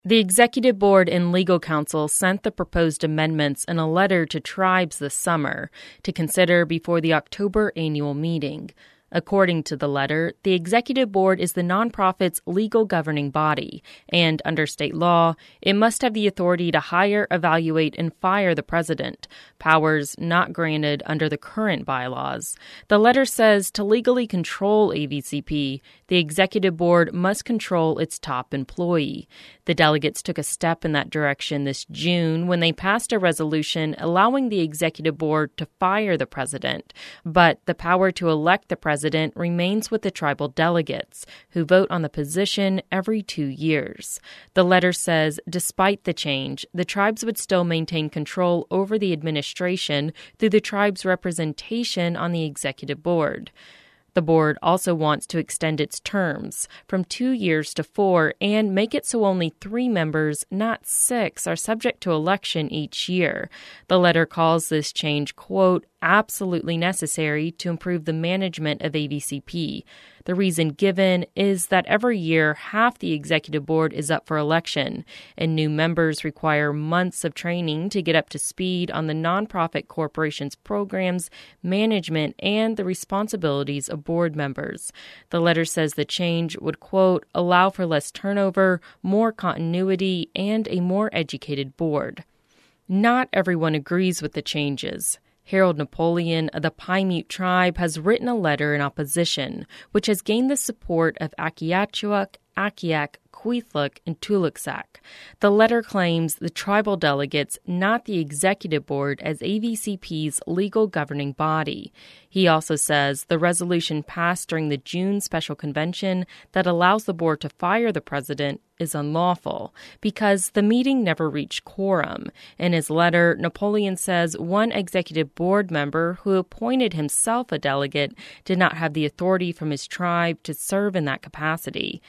The Executive Board and Legal Counsel sent the proposed amendments in a letter to tribes this summer to consider before the October annual meeting. According to the letter, the Executive Board is the nonprofit's legal governing body, and under state law, it must have the authority to hire, evaluate, and fire the president, powers not granted under the current bylaws. The letter says to legally control AVCP, the Executive Board must control its top employee. The delegates took a step in that direction this June when they passed a resolution allowing the Executive Board to fire the president, but the power to elect the president remains with the tribal delegates, who vote on the position every 2 years. The letter says, despite the change, the tribes would still maintain control over the administration through the tribe's representation on the Executive Board. The board also wants to extend its terms from 2 years to 4 and make it so only 3 members, not 6, are subject to election each year. The letter calls this change, quote, absolutely necessary to improve the management of AVCP. The reason given is that every year half the executive board is up for election, and new members require months of training to get up to speed on the nonprofit corporation's programs, management, and the responsibilities of board members. The letter says the change would, quote, allow for less turnover, more continuity, and a more educated board. Not everyone agrees with the changes. Harold Napoleon of the Piemute tribe has written a letter in opposition, which has gained the support of Akiatchuak, Akiak, Kwethluk, and Tuluksak. The letter claims the tribal delegates, not the executive board, as AVCP's legal governing body. He also says the resolution passed during the June special convention that allows the board to fire the president is unlawful because the meeting never reached quorum. In his letter, Napoleon says one executive board member who appointed himself a delegate did not have the authority from his tribe to serve in that capacity.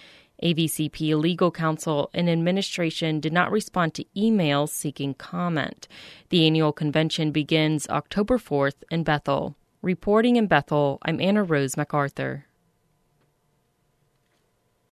AVCP legal counsel and administration did not respond to emails seeking comment. The annual convention begins October 4th in Bethel. Reporting in Bethel, I'm Anna Rose MacArthur.